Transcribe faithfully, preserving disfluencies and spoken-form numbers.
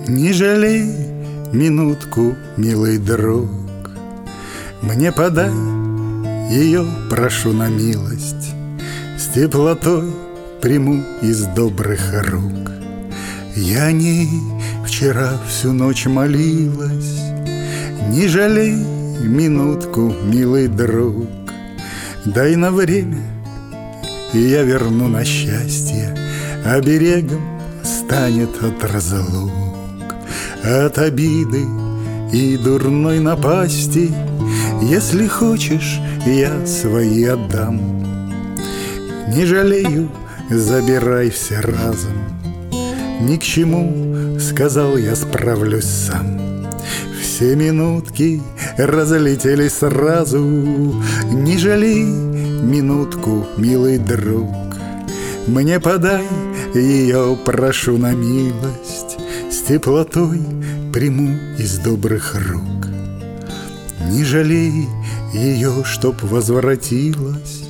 Не жалей минутку, милый друг, мне подай ее, прошу на милость, с теплотой приму из добрых рук. Я о ней вчера всю ночь молилась. Не жалей минутку, милый друг, дай на время, и я верну на счастье, оберегом станет от разлук, от обиды и дурной напасти. Если хочешь, я свои отдам. Не жалею, забирай все разом. Ни к чему, сказал я, справлюсь сам. Все минутки разлетелись сразу. Не жалей минутку, милый друг, мне подай ее, прошу на милость, с теплотой приму из добрых рук. Не жалей ее, чтоб возвратилась,